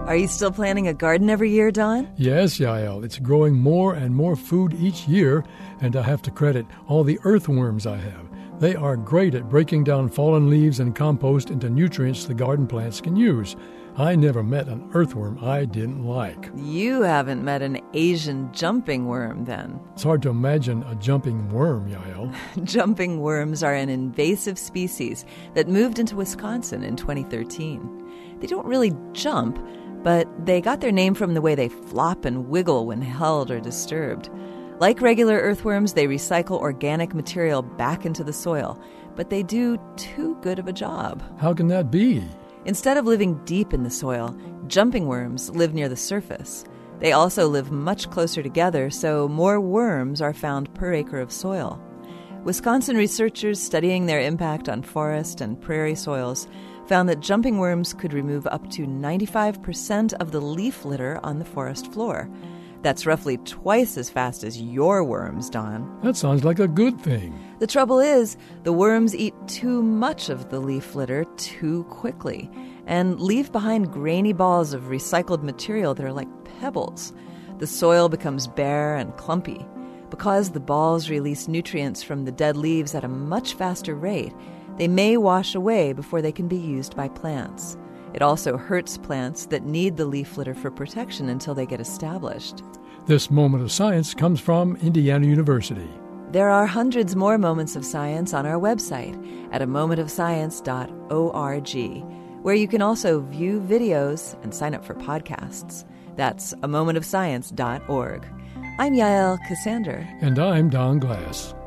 Are you still planting a garden every year, Don? Yes, Yael. It's growing more and more food each year, and I have to credit all the earthworms I have. They are great at breaking down fallen leaves and compost into nutrients the garden plants can use. I never met an earthworm I didn't like. You haven't met an Asian jumping worm, then. It's hard to imagine a jumping worm, Yael. Jumping worms are an invasive species that moved into Wisconsin in 2013. They don't really jump, but they got their name from the way they flop and wiggle when held or disturbed. Like regular earthworms, they recycle organic material back into the soil, but they do too good of a job. How can that be? Instead of living deep in the soil, jumping worms live near the surface. They also live much closer together, so more worms are found per acre of soil. Wisconsin researchers studying their impact on forest and prairie soils found that jumping worms could remove up to 95% of the leaf litter on the forest floor. That's roughly twice as fast as your worms, Don. That sounds like a good thing. The trouble is, the worms eat too much of the leaf litter too quickly and leave behind grainy balls of recycled material that are like pebbles. The soil becomes bare and clumpy. Because the balls release nutrients from the dead leaves at a much faster rate, they may wash away before they can be used by plants. It also hurts plants that need the leaf litter for protection until they get established. This moment of science comes from Indiana University. There are hundreds more moments of science on our website at amomentofscience.org, where you can also view videos and sign up for podcasts. That's amomentofscience.org. I'm Yael Cassander. And I'm Don Glass.